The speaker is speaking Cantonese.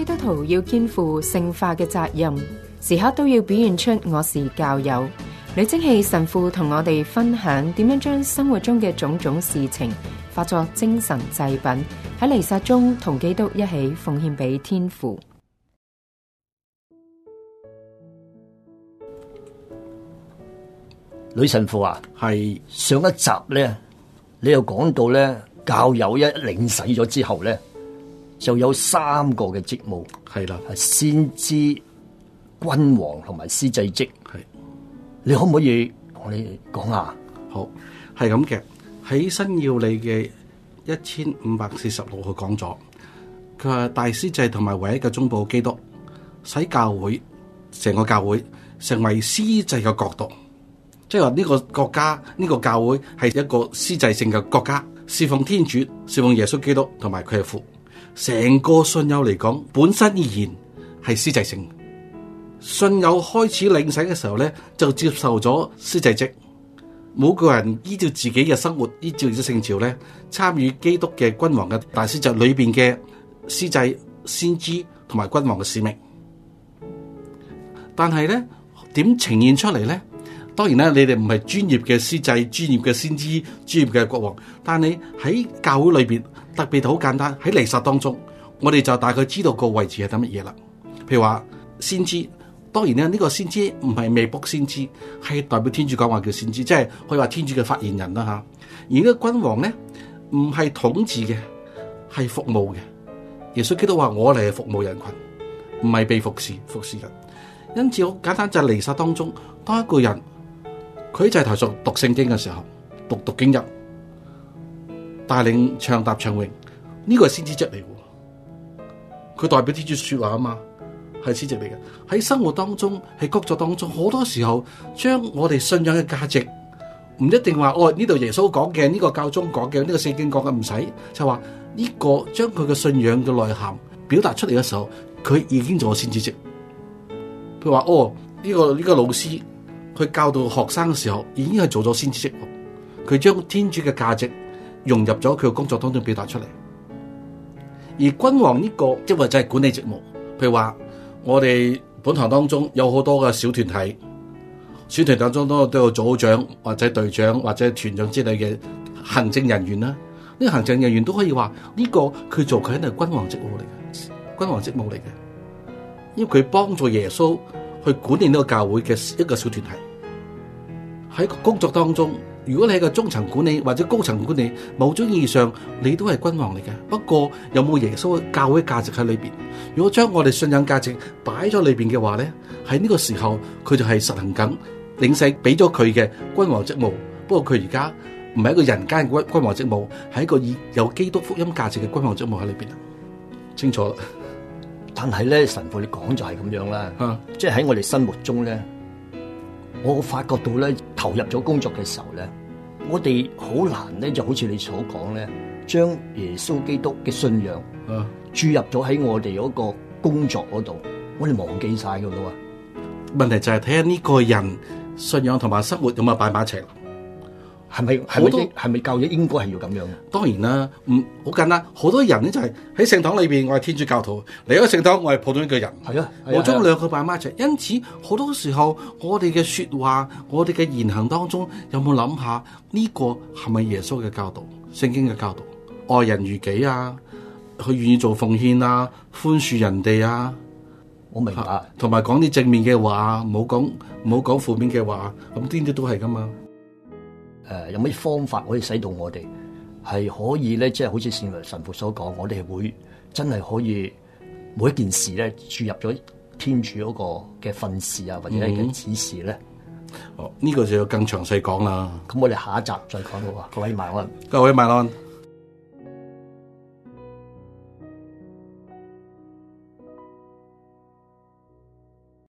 基督徒要肩負聖化嘅責任，時刻都要表現出我是教友。呂貞器神父同我哋分享點樣將生活中嘅種種事情化作精神祭品，喺彌撒中同基督一起奉獻俾天父。 呂神父啊， 係上一集咧，你又講到咧，教友一領洗咗之後咧，就有3個嘅職務， 係啦， 係先知、君王同埋司祭職。 係， 你可唔可以同我哋講下？ 好，係咁嘅。喺新要理嘅1546佢講咗，佢話大司祭同埋唯一嘅中保基督，使教會成個教會成為司祭嘅國度。即係話呢個國家，呢個教會係一個司祭性嘅國家，侍奉天主，侍奉耶穌基督同埋佢嘅父。成個信友嚟講，本身而言係司祭性。信友開始領洗嘅時候咧，就接受咗司祭職。每個人依照自己嘅生活，依照自己聖召咧，參與基督嘅君王嘅大司祭裏邊嘅司祭、先知同埋君王嘅使命。但係咧，點呈現出嚟咧？當然啦，你哋唔係專業嘅司祭、專業嘅先知、專業嘅國王，但你喺教會裏邊特別好簡單，喺彌撒當中，我哋就大概知道個位置係等乜嘢啦。譬如話先知，當然咧呢個先知唔係未卜先知，係代表天主講話叫先知，即係可以話天主嘅發言人啦吓。而呢個君王咧唔係統治嘅，係服務嘅。耶穌基督話我嚟係服務人群，唔係被服侍人。因此好簡單，就係彌撒當中，當一個人佢就係台上讀聖經嘅時候，讀經日，帶領唱答唱詠，呢個係先知職嚟嘅。佢代表天主說話啊嘛，係先知嚟嘅。喺生活當中，喺工作當中，好多時候將我哋信仰嘅價值，唔一定話呢度耶穌講嘅，呢個教宗講嘅，呢個聖經講嘅唔使，就話呢個將佢嘅信仰嘅內涵表達出嚟嘅時候，佢已經做咗先知職。佢話呢個老師。佢教導學生嘅時候，已經係做咗先知職。佢將天主嘅價值融入咗佢嘅工作當中表達出嚟。而君王呢個即係就係管理職務。譬如話，我哋本堂當中有好多嘅小團體，小團體當中都有組長或者隊長或者團長之類嘅行政人員啦。呢個行政人員都可以話呢個佢做佢係君王職務嚟嘅，君王職務嚟嘅，因為佢幫助耶穌去管理呢個教會嘅一個小團體。喺工作當中，如果你係個中層管理或者高層管理，某種意義上你都係君王嚟嘅。不過有冇耶穌嘅教會價值喺裏邊？如果將我哋信仰價值擺咗裏邊嘅話咧，喺呢個時候佢就係實行緊領洗俾咗佢嘅君王職務。不過佢而家唔係一個人間嘅君王職務，係一個有基督福音價值嘅君王職務喺裏邊。清楚啦。 但係咧，神父你講就係咁樣啦，即係喺我哋生活中咧，我發覺到咧，投入咗工作嘅時候咧，我哋好難咧，就好似你所講咧，將耶穌基督嘅信仰注入咗喺我哋嗰個工作嗰度，我哋忘記晒噶啦。 問題就係睇下呢個人信仰同埋生活有冇擺埋一齊。 係咪教友應該係要咁樣？ 當然啦，好簡單。好多人咧就係喺聖堂裏邊，我係天主教徒；嚟咗聖堂，我係普通一個人。 係啊， 我將兩個擺埋一齊。因此，好多時候我哋嘅說話，我哋嘅言行當中，有冇諗下呢個係咪耶穌嘅教導、聖經嘅教導？愛人如己啊，佢願意做奉獻啊，寬恕人哋啊。 我明白。 同埋講啲正面嘅話，唔好講負面嘅話，咁呢啲都係噶嘛。 有乜方法可以使到我哋係可以咧，即係好似聖神父所講，我哋係會真係可以每一件事咧注入咗天主嗰個嘅訓示啊，或者係嘅指示咧。 呢個就要更詳細講啦。 咁我哋下一集再講好啊。各位晚安。 各位晚安。